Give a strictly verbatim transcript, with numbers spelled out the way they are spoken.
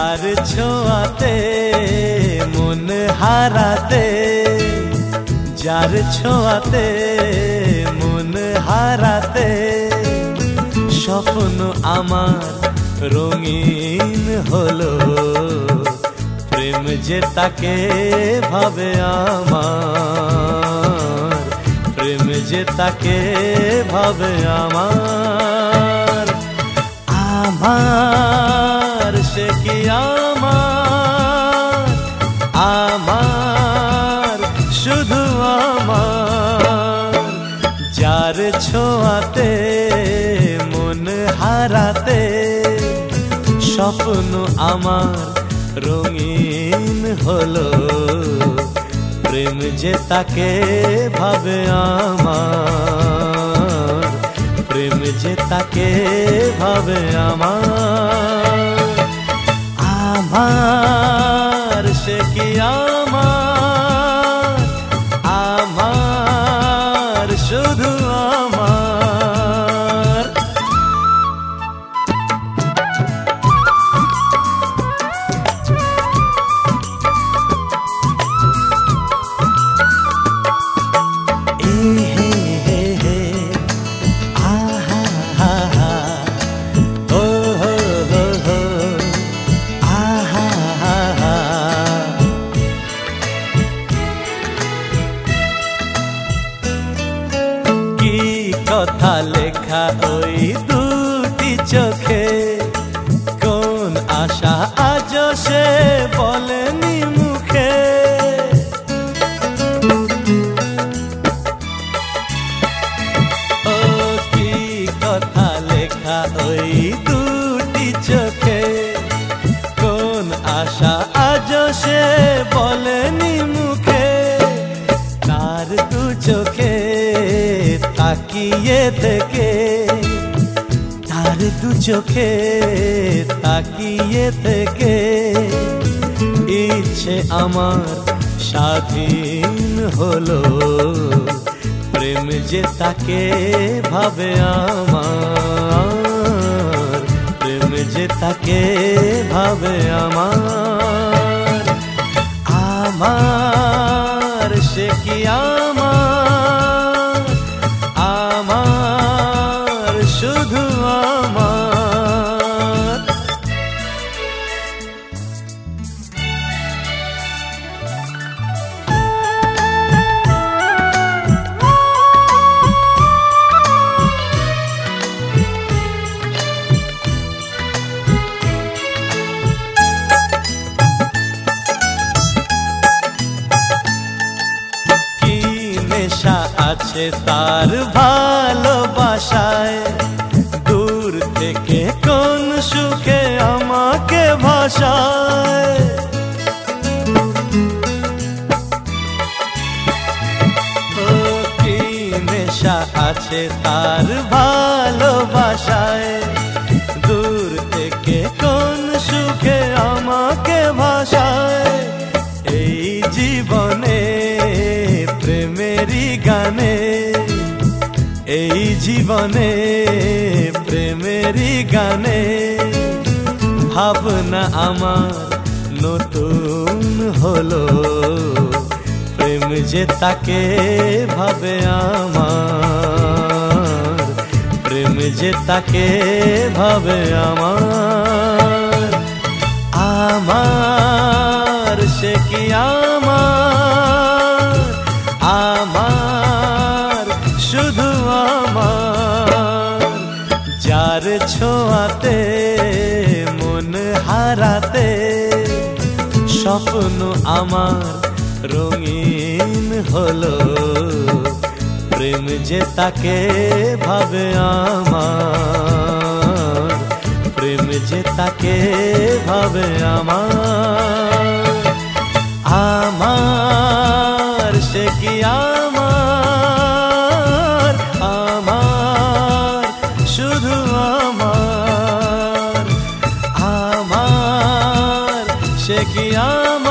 যার ছোঁয়াতে মন হারাতে, যার ছোঁয়াতে মন হারাতে, স্বপ্ন আমার রঙিন হলো। প্রেম যে তাকে ভাবে আমার, প্রেম যে তাকে ভাবে আমার। আমার সে কি আমার, আমার শুধু আমার। যার ছোঁয়াতে মন হারাতে, স্বপ্ন আমার রঙিন হলো। প্রেম যে তাকে ভাবে আমার, প্রেম যে তাকে ভাবে আমার। আমার সে কি আমার, আমার শুধু আমার। কথা লেখা ওই দুটি চোখে, কোন আশা আজ সে বলেনি মুখে। ও কি কথা লেখা ওই দুটি চোখে, কোন আশা আজ সে বলেনি মুখে। তার দু চোখে তাকিয়ে থেকে, তার দু চোখে তাকিয়ে থেকে, ইচ্ছে আমার স্বাধীন হলো। প্রেম যে তাকে ভাবে আমার, প্রেম যে তাকে ভাবে আমার। আমার সে কি আমার, আমার শুধু আমার। কি নেশা আছে তার ভালোবাসায়, দূর থেকে কোন সুখে আমাকে ভাষায়। ও কি নেশা আছে তার ভালোবাসায়, দূর থেকে কোন সুখে আমাকে ভাষায়। এই জীবনে প্রেমেরই গানে, এই জীবনে প্রেমেরই গানে, ভাবনা আমার নতুন হলো। প্রেম যে তাকে ভাবে আমার, প্রেম যে তাকে ভাবে আমার। আমার সে কি আমার, আমার শুধু আমার। যার ছোঁয়াতে মন হারাতে, স্বপ্ন আমার রঙিন হলো। প্রেম যে তাকে ভাবে আমার, প্রেম যে তাকে ভাবে আমার। আমার সে কি আমার, আমার শুধু আমার। আমার সে কি আমার।